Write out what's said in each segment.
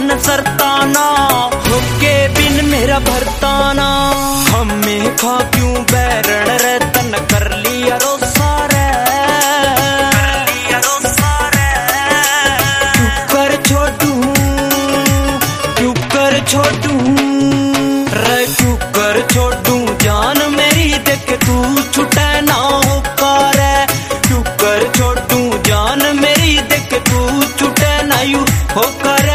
मन सरताना, होके बिन मेरा भरताना। हमें खा क्यों बैरण रे तन कर लिया रोसा रे, क्यों कर छोटू रे, क्यों कर छोटू जान मेरी देख तू छुटे ना होका रे। क्यों कर छोटू जान मेरी देख तू छुटे ना यू होका रे।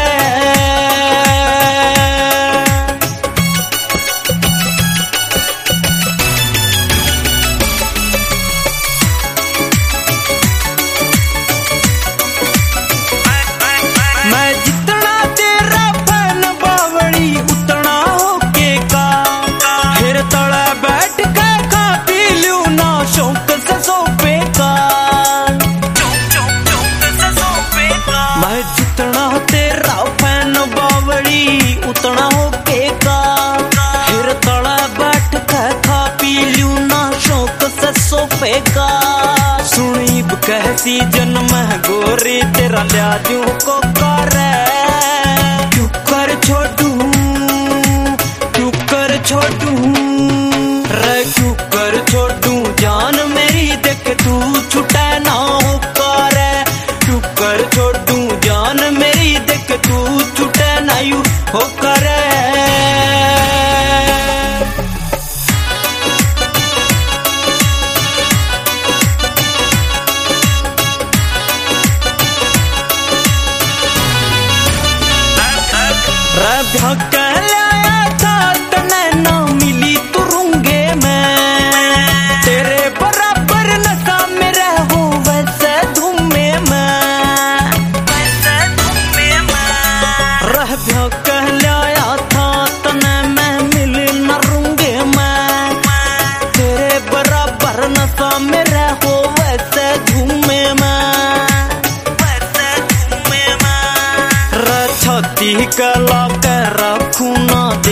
मैं जितना तेरा फैन बावड़ी उतना होके का, फिर तले बैठ के खा पी लूं ना शौक से सोफे का। मैं जितना तेरा फैन बावड़ी उतना होके का, फिर तले बैठ के खा पी लूं ना शौक से सोफे का। सुनीब कहती जन्म गोरी तेरा लिया दूं को करे। क्यों कर छोटू, क्यों कर छोटू रे, क्यों कर छोटू जान मेरी देख तू छुटे ना होका रे। क्यों कर छोटू जान मेरी देख तू छुटे ना यू होका रे। कह लाया था तने ना मिली तुरुंगे मैं, तेरे बराबर नशा में रहो वैसे धूमे मैं, रह भ्या कह लाया था तने मैं मिल न रूंगे मैं, तेरे बराबर नशा में रहो वैसे धूमे मैं। छाती कला कर रखूं ना